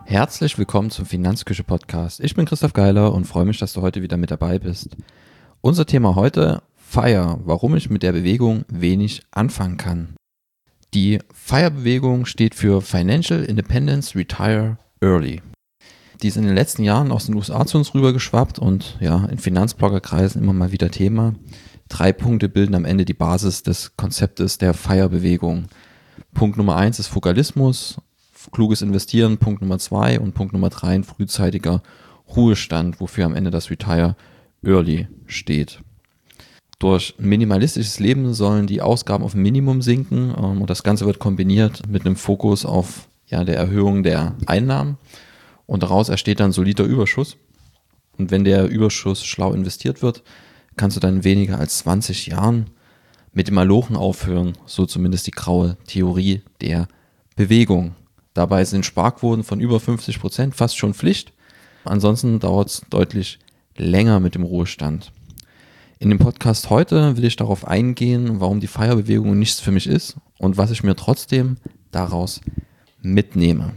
Herzlich willkommen zum Finanzküche Podcast. Ich bin Christoph Geiler und freue mich, dass du heute wieder mit dabei bist. Unser Thema heute: FIRE, warum ich mit der Bewegung wenig anfangen kann. Die FIRE-Bewegung steht für Financial Independence Retire Early. Die ist in den letzten Jahren aus den USA zu uns rübergeschwappt und in Finanzbloggerkreisen immer mal wieder Thema. 3 Punkte bilden am Ende die Basis des Konzeptes der FIRE-Bewegung. Punkt Nummer 1 ist Fokalismus, kluges Investieren, Punkt Nummer 2 und Punkt Nummer 3 ein frühzeitiger Ruhestand, wofür am Ende das Retire Early steht. Durch ein minimalistisches Leben sollen die Ausgaben auf ein Minimum sinken und das Ganze wird kombiniert mit einem Fokus auf der Erhöhung der Einnahmen und daraus entsteht dann solider Überschuss. Und wenn der Überschuss schlau investiert wird, kannst du dann in weniger als 20 Jahren mit dem Malochen aufhören, so zumindest die graue Theorie der Bewegung. Dabei sind Sparquoten von über 50% fast schon Pflicht. Ansonsten dauert es deutlich länger mit dem Ruhestand. In dem Podcast heute will ich darauf eingehen, warum die FIRE-Bewegung nichts für mich ist und was ich mir trotzdem daraus mitnehme.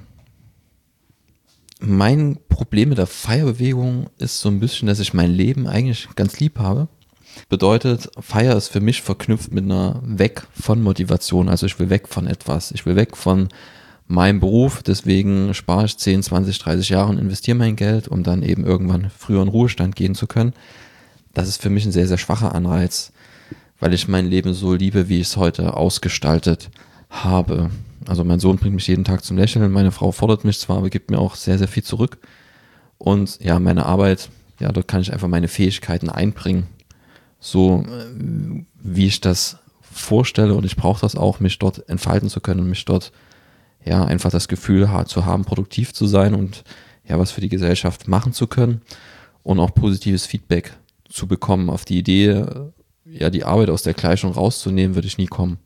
Mein Problem mit der FIRE-Bewegung ist so ein bisschen, dass ich mein Leben eigentlich ganz lieb habe. Bedeutet, FIRE ist für mich verknüpft mit einer Weg von Motivation. Also ich will weg von etwas. Ich will weg von meinem Beruf, deswegen spare ich 10, 20, 30 Jahre und investiere mein Geld, um dann eben irgendwann früher in Ruhestand gehen zu können. Das ist für mich ein sehr, sehr schwacher Anreiz, weil ich mein Leben so liebe, wie ich es heute ausgestaltet habe. Also mein Sohn bringt mich jeden Tag zum Lächeln, meine Frau fordert mich zwar, aber gibt mir auch sehr, sehr viel zurück. Und meine Arbeit, dort kann ich einfach meine Fähigkeiten einbringen, so wie ich das vorstelle, und ich brauche das auch, mich dort entfalten zu können und mich dort einfach das Gefühl zu haben, produktiv zu sein und was für die Gesellschaft machen zu können und auch positives Feedback zu bekommen. Auf die Idee, die Arbeit aus der Gleichung rauszunehmen, würde ich nie kommen.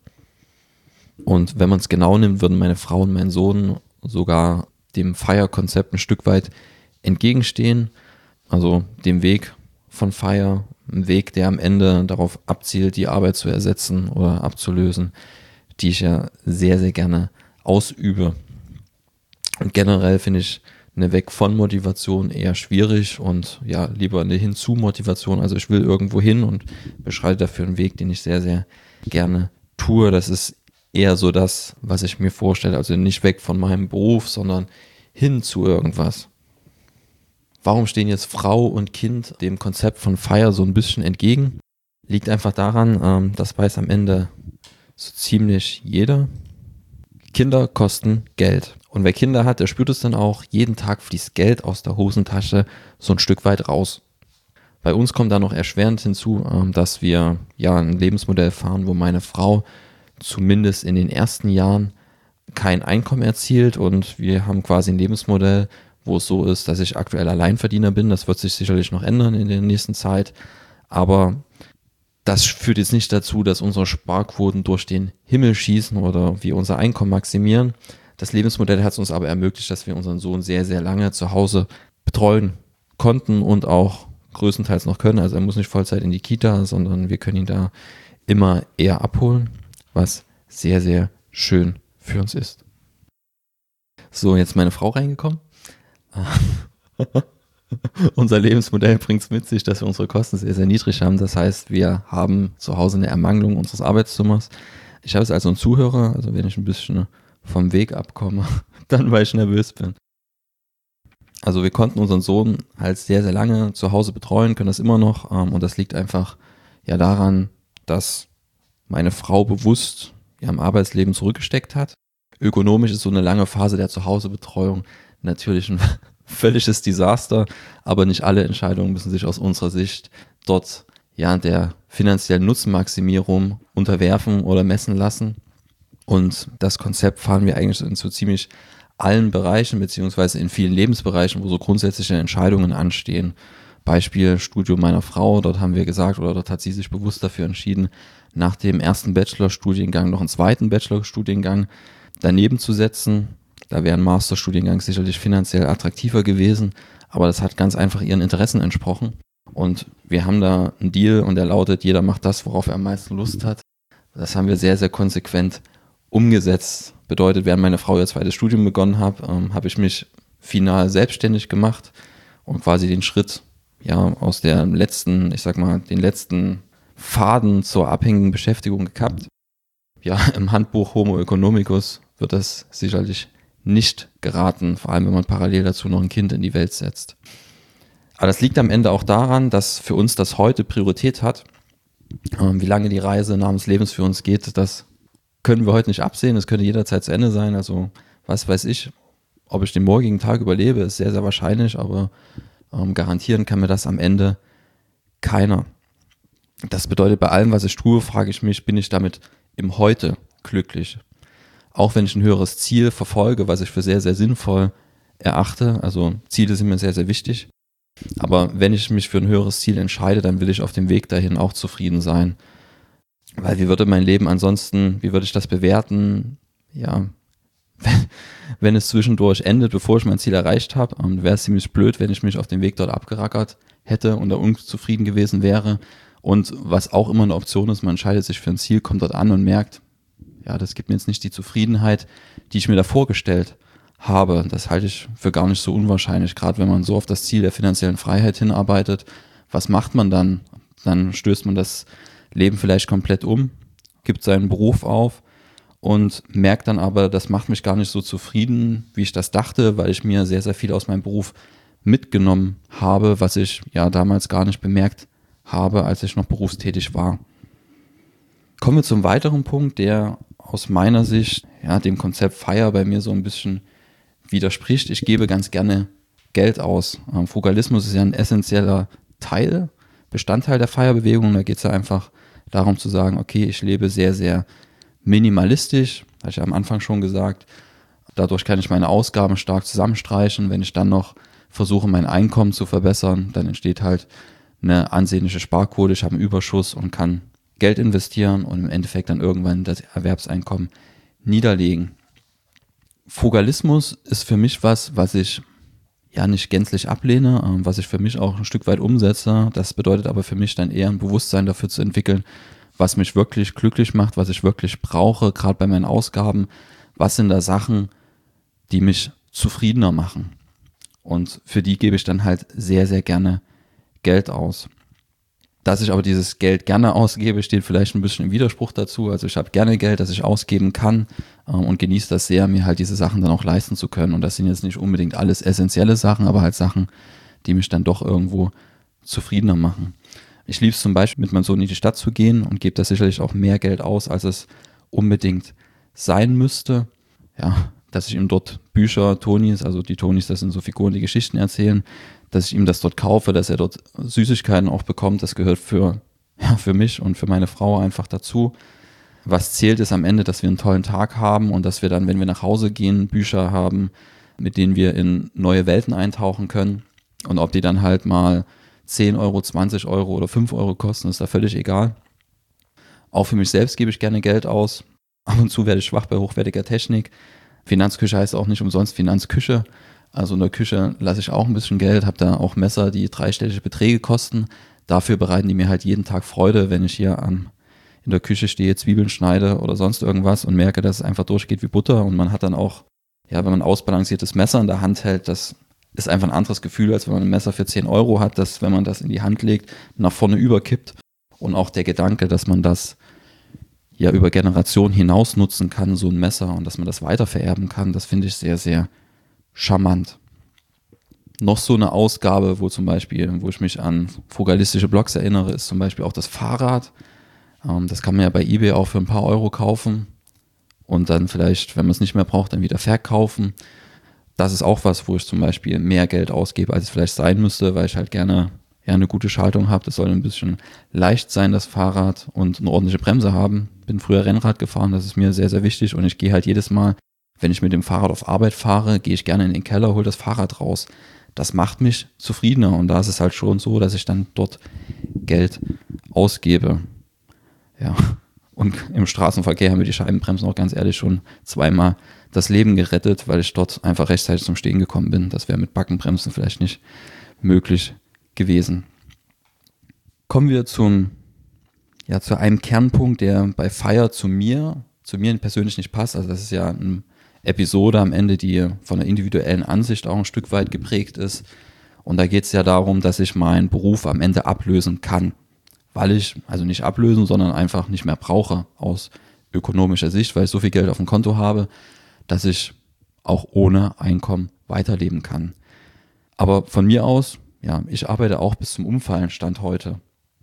Und wenn man es genau nimmt, würden meine Frau und mein Sohn sogar dem FIRE-Konzept ein Stück weit entgegenstehen. Also dem Weg von FIRE, ein Weg, der am Ende darauf abzielt, die Arbeit zu ersetzen oder abzulösen, die ich ja sehr, sehr gerne ausübe. Und generell finde ich eine Weg von Motivation eher schwierig und lieber eine Hinzu-Motivation. Also ich will irgendwo hin und beschreite dafür einen Weg, den ich sehr, sehr gerne tue. Das ist eher so das, was ich mir vorstelle. Also nicht weg von meinem Beruf, sondern hin zu irgendwas. Warum stehen jetzt Frau und Kind dem Konzept von FIRE so ein bisschen entgegen? Liegt einfach daran, das weiß am Ende so ziemlich jeder. Kinder kosten Geld. Und wer Kinder hat, der spürt es dann auch. Jeden Tag fließt Geld aus der Hosentasche so ein Stück weit raus. Bei uns kommt da noch erschwerend hinzu, dass wir ein Lebensmodell fahren, wo meine Frau zumindest in den ersten Jahren kein Einkommen erzielt. Und wir haben quasi ein Lebensmodell, wo es so ist, dass ich aktuell Alleinverdiener bin. Das wird sich sicherlich noch ändern in der nächsten Zeit. Aber das führt jetzt nicht dazu, dass unsere Sparquoten durch den Himmel schießen oder wir unser Einkommen maximieren. Das Lebensmodell hat es uns aber ermöglicht, dass wir unseren Sohn sehr, sehr lange zu Hause betreuen konnten und auch größtenteils noch können. Also er muss nicht Vollzeit in die Kita, sondern wir können ihn da immer eher abholen, was sehr, sehr schön für uns ist. So, jetzt meine Frau reingekommen. Unser Lebensmodell bringt es mit sich, dass wir unsere Kosten sehr, sehr niedrig haben. Das heißt, wir haben zu Hause eine Ermangelung unseres Arbeitszimmers. Ich habe es also einen Zuhörer, also wenn ich ein bisschen vom Weg abkomme, dann weil ich nervös bin. Also wir konnten unseren Sohn halt sehr, sehr lange zu Hause betreuen, können das immer noch. Und das liegt einfach daran, dass meine Frau bewusst im Arbeitsleben zurückgesteckt hat. Ökonomisch ist so eine lange Phase der Zuhausebetreuung natürlich ein völliges Desaster, aber nicht alle Entscheidungen müssen sich aus unserer Sicht dort der finanziellen Nutzenmaximierung unterwerfen oder messen lassen. Und das Konzept fahren wir eigentlich in so ziemlich allen Bereichen, beziehungsweise in vielen Lebensbereichen, wo so grundsätzliche Entscheidungen anstehen. Beispiel Studium meiner Frau, dort haben wir gesagt, oder dort hat sie sich bewusst dafür entschieden, nach dem ersten Bachelorstudiengang noch einen zweiten Bachelorstudiengang daneben zu setzen. Da wäre ein Masterstudiengang sicherlich finanziell attraktiver gewesen, aber das hat ganz einfach ihren Interessen entsprochen. Und wir haben da einen Deal und der lautet, jeder macht das, worauf er am meisten Lust hat. Das haben wir sehr, sehr konsequent umgesetzt. Bedeutet, während meine Frau ihr zweites Studium begonnen hat, habe ich mich final selbstständig gemacht und quasi den Schritt aus der letzten, den letzten Faden zur abhängigen Beschäftigung gekappt. Ja, im Handbuch Homo economicus wird das sicherlich nicht geraten, vor allem wenn man parallel dazu noch ein Kind in die Welt setzt. Aber das liegt am Ende auch daran, dass für uns das heute Priorität hat. Wie lange die Reise namens Lebens für uns geht, das können wir heute nicht absehen. Es könnte jederzeit zu Ende sein. Also was weiß ich, ob ich den morgigen Tag überlebe, ist sehr, sehr wahrscheinlich, aber garantieren kann mir das am Ende keiner. Das bedeutet, bei allem, was ich tue, frage ich mich, bin ich damit im Heute glücklich? Auch wenn ich ein höheres Ziel verfolge, was ich für sehr, sehr sinnvoll erachte, also Ziele sind mir sehr, sehr wichtig, aber wenn ich mich für ein höheres Ziel entscheide, dann will ich auf dem Weg dahin auch zufrieden sein. Weil wie würde mein Leben ansonsten, wie würde ich das bewerten? Ja, wenn es zwischendurch endet, bevor ich mein Ziel erreicht habe, wäre es ziemlich blöd, wenn ich mich auf dem Weg dort abgerackert hätte und da unzufrieden gewesen wäre. Und was auch immer eine Option ist, man entscheidet sich für ein Ziel, kommt dort an und merkt, ja, das gibt mir jetzt nicht die Zufriedenheit, die ich mir da vorgestellt habe. Das halte ich für gar nicht so unwahrscheinlich, gerade wenn man so auf das Ziel der finanziellen Freiheit hinarbeitet. Was macht man dann? Dann stößt man das Leben vielleicht komplett um, gibt seinen Beruf auf und merkt dann aber, das macht mich gar nicht so zufrieden, wie ich das dachte, weil ich mir sehr, sehr viel aus meinem Beruf mitgenommen habe, was ich ja damals gar nicht bemerkt habe, als ich noch berufstätig war. Kommen wir zum weiteren Punkt, der aus meiner Sicht dem Konzept FIRE bei mir so ein bisschen widerspricht. Ich gebe ganz gerne Geld aus. Frugalismus ist ja ein essentieller Bestandteil der FIRE-Bewegung. Da geht es ja einfach darum zu sagen, okay, ich lebe sehr, sehr minimalistisch, habe ich ja am Anfang schon gesagt. Dadurch kann ich meine Ausgaben stark zusammenstreichen. Wenn ich dann noch versuche, mein Einkommen zu verbessern, dann entsteht halt eine ansehnliche Sparquote. Ich habe einen Überschuss und kann Geld investieren und im Endeffekt dann irgendwann das Erwerbseinkommen niederlegen. Frugalismus ist für mich was ich nicht gänzlich ablehne, was ich für mich auch ein Stück weit umsetze. Das bedeutet aber für mich dann eher ein Bewusstsein dafür zu entwickeln, was mich wirklich glücklich macht, was ich wirklich brauche, gerade bei meinen Ausgaben. Was sind da Sachen, die mich zufriedener machen? Und für die gebe ich dann halt sehr, sehr gerne Geld aus. Dass ich aber dieses Geld gerne ausgebe, steht vielleicht ein bisschen im Widerspruch dazu. Also ich habe gerne Geld, das ich ausgeben kann und genieße das sehr, mir halt diese Sachen dann auch leisten zu können. Und das sind jetzt nicht unbedingt alles essentielle Sachen, aber halt Sachen, die mich dann doch irgendwo zufriedener machen. Ich liebe es zum Beispiel, mit meinem Sohn in die Stadt zu gehen und gebe da sicherlich auch mehr Geld aus, als es unbedingt sein müsste. Ja, dass ich ihm dort Bücher, Tonis, also die Tonis, das sind so Figuren, die Geschichten erzählen, dass ich ihm das dort kaufe, dass er dort Süßigkeiten auch bekommt, das gehört für mich und für meine Frau einfach dazu. Was zählt ist am Ende, dass wir einen tollen Tag haben und dass wir dann, wenn wir nach Hause gehen, Bücher haben, mit denen wir in neue Welten eintauchen können. Und ob die dann halt mal 10 Euro, 20 Euro oder 5 Euro kosten, ist da völlig egal. Auch für mich selbst gebe ich gerne Geld aus. Ab und zu werde ich schwach bei hochwertiger Technik. Finanzküche heißt auch nicht umsonst Finanzküche. Also in der Küche lasse ich auch ein bisschen Geld, habe da auch Messer, die dreistellige Beträge kosten. Dafür bereiten die mir halt jeden Tag Freude, wenn ich hier in der Küche stehe, Zwiebeln schneide oder sonst irgendwas und merke, dass es einfach durchgeht wie Butter. Und man hat dann auch, wenn man ein ausbalanciertes Messer in der Hand hält, das ist einfach ein anderes Gefühl, als wenn man ein Messer für 10 Euro hat, dass wenn man das in die Hand legt, nach vorne überkippt. Und auch der Gedanke, dass man das über Generationen hinaus nutzen kann, so ein Messer, und dass man das weitervererben kann, das finde ich sehr, sehr charmant. Noch so eine Ausgabe, wo ich mich an frugalistische Blogs erinnere, ist zum Beispiel auch das Fahrrad. Das kann man ja bei eBay auch für ein paar Euro kaufen und dann vielleicht, wenn man es nicht mehr braucht, dann wieder verkaufen. Das ist auch was, wo ich zum Beispiel mehr Geld ausgebe, als es vielleicht sein müsste, weil ich halt gerne eine gute Schaltung habe. Das soll ein bisschen leicht sein, das Fahrrad, und eine ordentliche Bremse haben. Bin früher Rennrad gefahren, das ist mir sehr, sehr wichtig, und ich gehe halt jedes Mal, wenn ich mit dem Fahrrad auf Arbeit fahre, gehe ich gerne in den Keller, hole das Fahrrad raus. Das macht mich zufriedener, und da ist es halt schon so, dass ich dann dort Geld ausgebe. Ja, und im Straßenverkehr haben mir die Scheibenbremsen auch ganz ehrlich schon zweimal das Leben gerettet, weil ich dort einfach rechtzeitig zum Stehen gekommen bin. Das wäre mit Backenbremsen vielleicht nicht möglich gewesen. Kommen wir zu einem Kernpunkt, der bei FIRE zu mir persönlich nicht passt. Also das ist ja ein Episode am Ende, die von der individuellen Ansicht auch ein Stück weit geprägt ist. Und da geht es ja darum, dass ich meinen Beruf am Ende ablösen kann, weil ich, also nicht ablösen, sondern einfach nicht mehr brauche aus ökonomischer Sicht, weil ich so viel Geld auf dem Konto habe, dass ich auch ohne Einkommen weiterleben kann. Aber von mir aus, ja, ich arbeite auch bis zum Umfallen, Stand heute.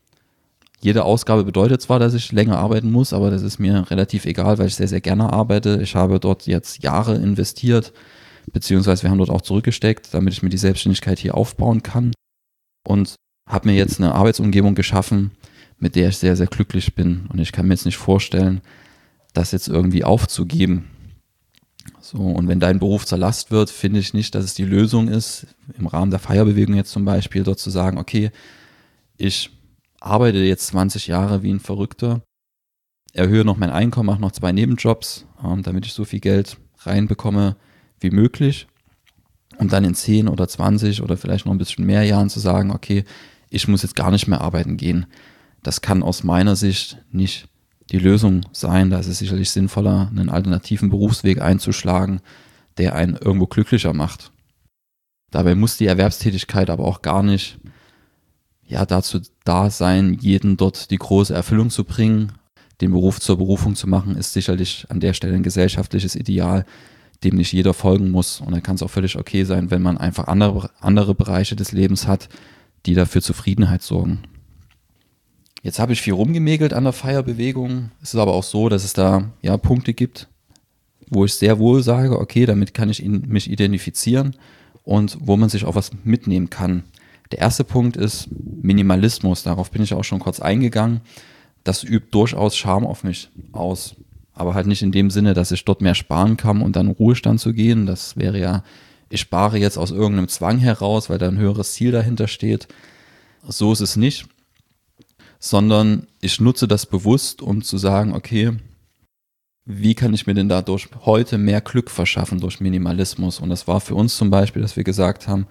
Jede Ausgabe bedeutet zwar, dass ich länger arbeiten muss, aber das ist mir relativ egal, weil ich sehr, sehr gerne arbeite. Ich habe dort jetzt Jahre investiert, beziehungsweise wir haben dort auch zurückgesteckt, damit ich mir die Selbstständigkeit hier aufbauen kann und habe mir jetzt eine Arbeitsumgebung geschaffen, mit der ich sehr, sehr glücklich bin und ich kann mir jetzt nicht vorstellen, das jetzt irgendwie aufzugeben. So, und wenn dein Beruf zur Last wird, finde ich nicht, dass es die Lösung ist, im Rahmen der Feierbewegung jetzt zum Beispiel, dort zu sagen, okay, ich arbeite jetzt 20 Jahre wie ein Verrückter, erhöhe noch mein Einkommen, mache noch 2 Nebenjobs, damit ich so viel Geld reinbekomme wie möglich, um dann in 10 oder 20 oder vielleicht noch ein bisschen mehr Jahren zu sagen, okay, ich muss jetzt gar nicht mehr arbeiten gehen. Das kann aus meiner Sicht nicht die Lösung sein. Da ist es sicherlich sinnvoller, einen alternativen Berufsweg einzuschlagen, der einen irgendwo glücklicher macht. Dabei muss die Erwerbstätigkeit aber auch gar nicht dazu da sein, jeden dort die große Erfüllung zu bringen. Den Beruf zur Berufung zu machen, ist sicherlich an der Stelle ein gesellschaftliches Ideal, dem nicht jeder folgen muss. Und dann kann es auch völlig okay sein, wenn man einfach andere Bereiche des Lebens hat, die dafür Zufriedenheit sorgen. Jetzt habe ich viel rumgemägelt an der Feierbewegung. Es ist aber auch so, dass es da Punkte gibt, wo ich sehr wohl sage, okay, damit kann ich mich identifizieren und wo man sich auch was mitnehmen kann. Der erste Punkt ist Minimalismus. Darauf bin ich auch schon kurz eingegangen. Das übt durchaus Charme auf mich aus. Aber halt nicht in dem Sinne, dass ich dort mehr sparen kann und dann in Ruhestand zu gehen. Das wäre ja, ich spare jetzt aus irgendeinem Zwang heraus, weil da ein höheres Ziel dahinter steht. So ist es nicht. Sondern ich nutze das bewusst, um zu sagen, okay, wie kann ich mir denn dadurch heute mehr Glück verschaffen durch Minimalismus? Und das war für uns zum Beispiel, dass wir gesagt haben,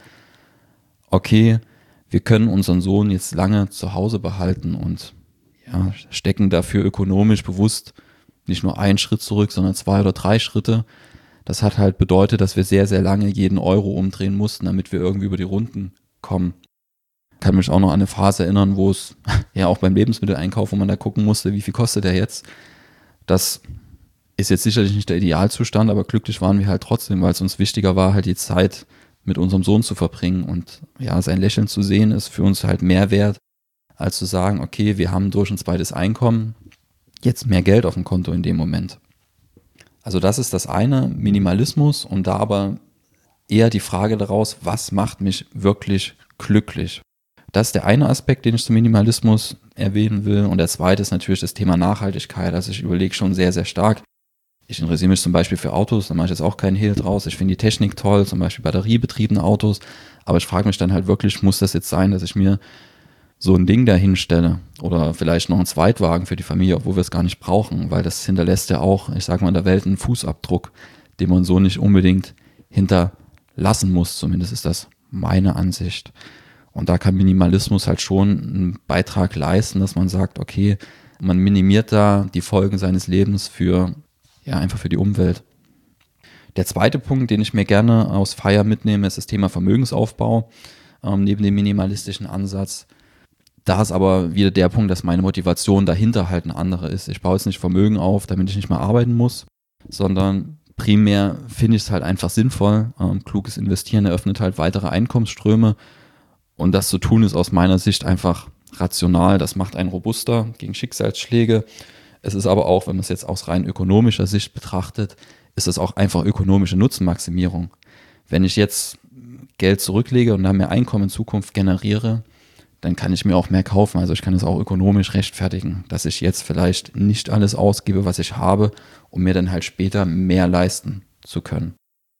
okay, wir können unseren Sohn jetzt lange zu Hause behalten und stecken dafür ökonomisch bewusst nicht nur einen Schritt zurück, sondern 2 oder 3 Schritte. Das hat halt bedeutet, dass wir sehr, sehr lange jeden Euro umdrehen mussten, damit wir irgendwie über die Runden kommen. Ich kann mich auch noch an eine Phase erinnern, wo es auch beim Lebensmitteleinkauf, wo man da gucken musste, wie viel kostet der jetzt. Das ist jetzt sicherlich nicht der Idealzustand, aber glücklich waren wir halt trotzdem, weil es uns wichtiger war, halt die Zeit mit unserem Sohn zu verbringen und sein Lächeln zu sehen, ist für uns halt mehr wert, als zu sagen, okay, wir haben durch ein zweites Einkommen jetzt mehr Geld auf dem Konto in dem Moment. Also das ist das eine, Minimalismus, und da aber eher die Frage daraus, was macht mich wirklich glücklich? Das ist der eine Aspekt, den ich zum Minimalismus erwähnen will, und der zweite ist natürlich das Thema Nachhaltigkeit. Also ich überlege schon sehr, sehr stark. Ich interessiere mich zum Beispiel für Autos, da mache ich jetzt auch keinen Hehl draus. Ich finde die Technik toll, zum Beispiel batteriebetriebene Autos, aber ich frage mich dann halt wirklich, muss das jetzt sein, dass ich mir so ein Ding dahin stelle oder vielleicht noch einen Zweitwagen für die Familie, obwohl wir es gar nicht brauchen, weil das hinterlässt ja auch, ich sage mal, in der Welt einen Fußabdruck, den man so nicht unbedingt hinterlassen muss. Zumindest ist das meine Ansicht. Und da kann Minimalismus halt schon einen Beitrag leisten, dass man sagt, okay, man minimiert da die Folgen seines Lebens einfach für die Umwelt. Der zweite Punkt, den ich mir gerne aus Feier mitnehme, ist das Thema Vermögensaufbau, neben dem minimalistischen Ansatz. Da ist aber wieder der Punkt, dass meine Motivation dahinter halt eine andere ist. Ich baue jetzt nicht Vermögen auf, damit ich nicht mehr arbeiten muss, sondern primär finde ich es halt einfach sinnvoll. Kluges Investieren eröffnet halt weitere Einkommensströme, und das zu tun ist aus meiner Sicht einfach rational. Das macht einen robuster gegen Schicksalsschläge. Es ist aber auch, wenn man es jetzt aus rein ökonomischer Sicht betrachtet, ist es auch einfach ökonomische Nutzenmaximierung. Wenn ich jetzt Geld zurücklege und dann mehr Einkommen in Zukunft generiere, dann kann ich mir auch mehr kaufen. Also ich kann es auch ökonomisch rechtfertigen, dass ich jetzt vielleicht nicht alles ausgebe, was ich habe, um mir dann halt später mehr leisten zu können.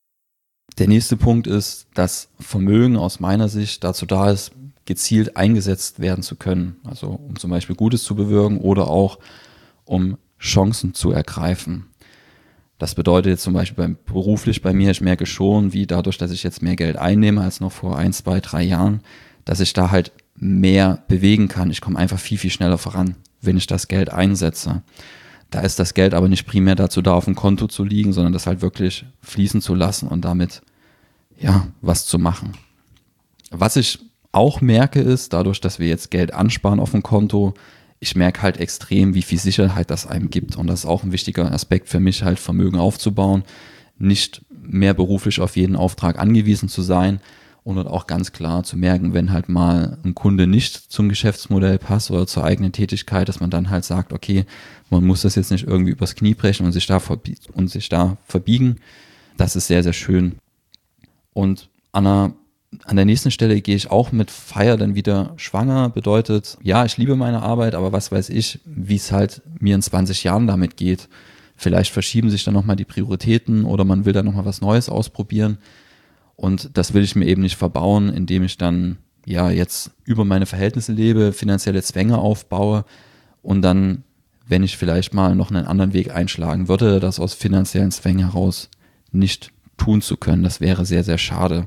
Der nächste Punkt ist, dass Vermögen aus meiner Sicht dazu da ist, gezielt eingesetzt werden zu können. Also um zum Beispiel Gutes zu bewirken oder auch um Chancen zu ergreifen. Das bedeutet jetzt zum Beispiel beruflich bei mir, ich merke schon, wie dadurch, dass ich jetzt mehr Geld einnehme als noch vor 1, 2, 3 Jahren, dass ich da halt mehr bewegen kann. Ich komme einfach viel, viel schneller voran, wenn ich das Geld einsetze. Da ist das Geld aber nicht primär dazu da, auf dem Konto zu liegen, sondern das halt wirklich fließen zu lassen und damit ja was zu machen. Was ich auch merke ist, dadurch, dass wir jetzt Geld ansparen auf dem Konto, ich merke halt extrem, wie viel Sicherheit das einem gibt. Und das ist auch ein wichtiger Aspekt für mich, halt Vermögen aufzubauen, nicht mehr beruflich auf jeden Auftrag angewiesen zu sein und dann auch ganz klar zu merken, wenn halt mal ein Kunde nicht zum Geschäftsmodell passt oder zur eigenen Tätigkeit, dass man dann halt sagt, okay, man muss das jetzt nicht irgendwie übers Knie brechen und sich da verbiegen. Das ist sehr, sehr schön. Und an der nächsten Stelle gehe ich auch mit Fire dann wieder schwanger. Bedeutet, ja, ich liebe meine Arbeit, aber was weiß ich, wie es halt mir in 20 Jahren damit geht. Vielleicht verschieben sich dann nochmal die Prioritäten oder man will dann nochmal was Neues ausprobieren. Und das will ich mir eben nicht verbauen, indem ich dann ja jetzt über meine Verhältnisse lebe, finanzielle Zwänge aufbaue und dann, wenn ich vielleicht mal noch einen anderen Weg einschlagen würde, das aus finanziellen Zwängen heraus nicht tun zu können. Das wäre sehr, sehr schade.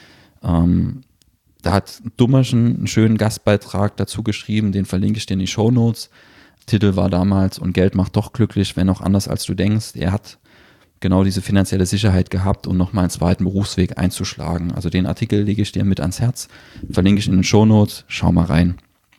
Da hat Dummerschen einen schönen Gastbeitrag dazu geschrieben, den verlinke ich dir in die Shownotes. Titel war damals "Und Geld macht doch glücklich, wenn auch anders als du denkst". Er hat genau diese finanzielle Sicherheit gehabt, um nochmal einen zweiten Berufsweg einzuschlagen. Also den Artikel lege ich dir mit ans Herz, verlinke ich in den Shownotes, schau mal rein.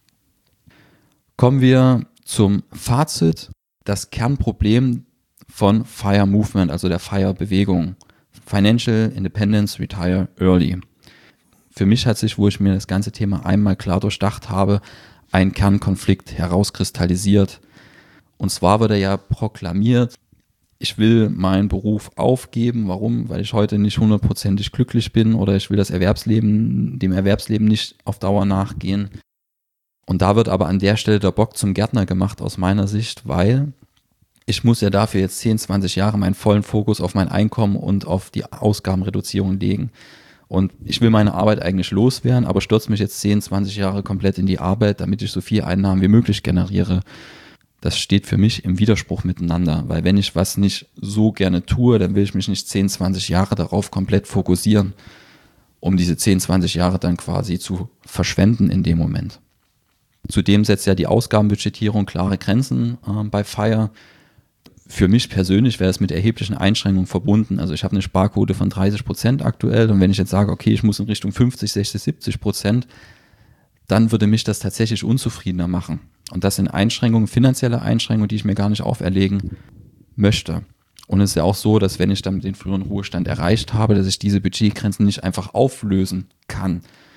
Kommen wir zum Fazit. Das Kernproblem von FIRE Movement, also der FIRE-Bewegung: Financial Independence, Retire Early. Für mich hat sich, wo ich mir das ganze Thema einmal klar durchdacht habe, ein Kernkonflikt herauskristallisiert. Und zwar wurde ja proklamiert, ich will meinen Beruf aufgeben. Warum? Weil ich heute nicht 100%ig glücklich bin oder ich will dem Erwerbsleben nicht auf Dauer nachgehen. Und da wird aber an der Stelle der Bock zum Gärtner gemacht aus meiner Sicht, weil ich muss ja dafür jetzt 10, 20 Jahre meinen vollen Fokus auf mein Einkommen und auf die Ausgabenreduzierung legen. Und ich will meine Arbeit eigentlich loswerden, aber stürze mich jetzt 10, 20 Jahre komplett in die Arbeit, damit ich so viel Einnahmen wie möglich generiere. Das steht für mich im Widerspruch miteinander, weil wenn ich was nicht so gerne tue, dann will ich mich nicht 10, 20 Jahre darauf komplett fokussieren, um diese 10, 20 Jahre dann quasi zu verschwenden in dem Moment. Zudem setzt ja die Ausgabenbudgetierung klare Grenzen bei FIRE. Für mich persönlich wäre es mit erheblichen Einschränkungen verbunden. Also ich habe eine Sparquote von 30% aktuell und wenn ich jetzt sage, okay, ich muss in Richtung 50, 60, 70%, dann würde mich das tatsächlich unzufriedener machen. Und das sind Einschränkungen, finanzielle Einschränkungen, die ich mir gar nicht auferlegen möchte. Und es ist ja auch so, dass wenn ich dann den früheren Ruhestand erreicht habe, dass ich diese Budgetgrenzen nicht einfach auflösen kann,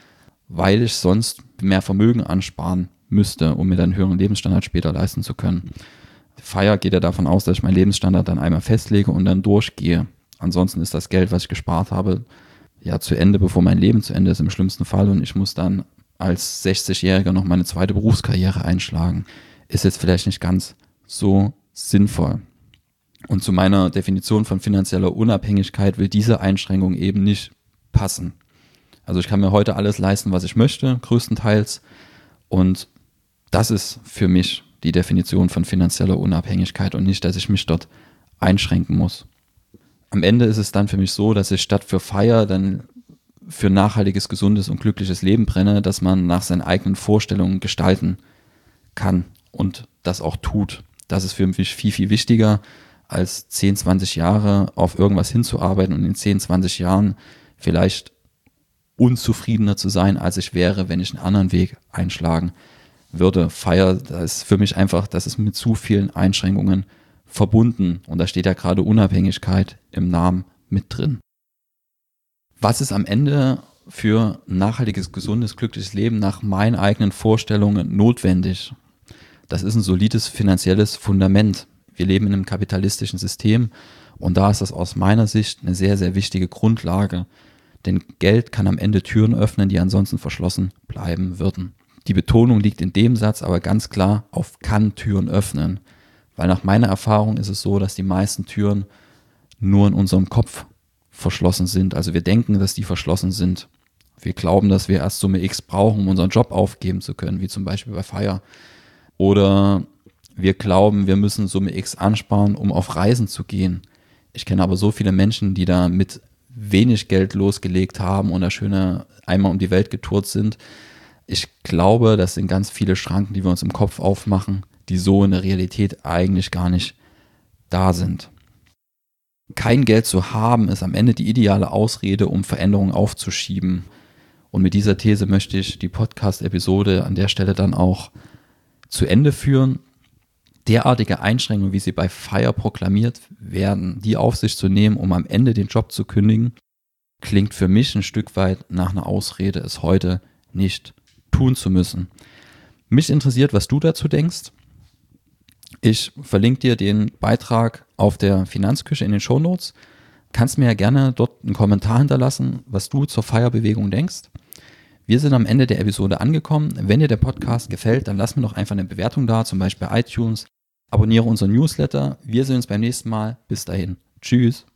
weil ich sonst mehr Vermögen ansparen müsste, um mir dann einen höheren Lebensstandard später leisten zu können. FIRE geht ja davon aus, dass ich meinen Lebensstandard dann einmal festlege und dann durchgehe. Ansonsten ist das Geld, was ich gespart habe, ja zu Ende, bevor mein Leben zu Ende ist im schlimmsten Fall und ich muss dann als 60-Jähriger noch meine zweite Berufskarriere einschlagen. Ist jetzt vielleicht nicht ganz so sinnvoll. Und zu meiner Definition von finanzieller Unabhängigkeit will diese Einschränkung eben nicht passen. Also ich kann mir heute alles leisten, was ich möchte, größtenteils. Und das ist für mich die Definition von finanzieller Unabhängigkeit und nicht, dass ich mich dort einschränken muss. Am Ende ist es dann für mich so, dass ich statt für FIRE dann für nachhaltiges, gesundes und glückliches Leben brenne, dass man nach seinen eigenen Vorstellungen gestalten kann und das auch tut. Das ist für mich viel, viel wichtiger, als 10, 20 Jahre auf irgendwas hinzuarbeiten und in 10, 20 Jahren vielleicht unzufriedener zu sein, als ich wäre, wenn ich einen anderen Weg einschlagen würde. FIRE, das ist für mich einfach, das ist mit zu vielen Einschränkungen verbunden und da steht ja gerade Unabhängigkeit im Namen mit drin. Was ist am Ende für ein nachhaltiges, gesundes, glückliches Leben nach meinen eigenen Vorstellungen notwendig? Das ist ein solides finanzielles Fundament. Wir leben in einem kapitalistischen System und da ist das aus meiner Sicht eine sehr, sehr wichtige Grundlage. Denn Geld kann am Ende Türen öffnen, die ansonsten verschlossen bleiben würden. Die Betonung liegt in dem Satz aber ganz klar auf kann Türen öffnen. Weil nach meiner Erfahrung ist es so, dass die meisten Türen nur in unserem Kopf verschlossen sind. Also wir denken, dass die verschlossen sind. Wir glauben, dass wir erst Summe X brauchen, um unseren Job aufgeben zu können, wie zum Beispiel bei FIRE. Oder wir glauben, wir müssen Summe X ansparen, um auf Reisen zu gehen. Ich kenne aber so viele Menschen, die da mit wenig Geld losgelegt haben und da schöne einmal um die Welt getourt sind. Ich glaube, das sind ganz viele Schranken, die wir uns im Kopf aufmachen, die so in der Realität eigentlich gar nicht da sind. Kein Geld zu haben ist am Ende die ideale Ausrede, um Veränderungen aufzuschieben. Und mit dieser These möchte ich die Podcast-Episode an der Stelle dann auch zu Ende führen. Derartige Einschränkungen, wie sie bei FIRE proklamiert werden, die auf sich zu nehmen, um am Ende den Job zu kündigen, klingt für mich ein Stück weit nach einer Ausrede, es heute nicht tun zu müssen. Mich interessiert, was du dazu denkst. Ich verlinke dir den Beitrag auf der Finanzküche in den Shownotes. Kannst mir ja gerne dort einen Kommentar hinterlassen, was du zur FIRE-Bewegung denkst. Wir sind am Ende der Episode angekommen. Wenn dir der Podcast gefällt, dann lass mir doch einfach eine Bewertung da, zum Beispiel bei iTunes. Abonniere unseren Newsletter. Wir sehen uns beim nächsten Mal. Bis dahin. Tschüss.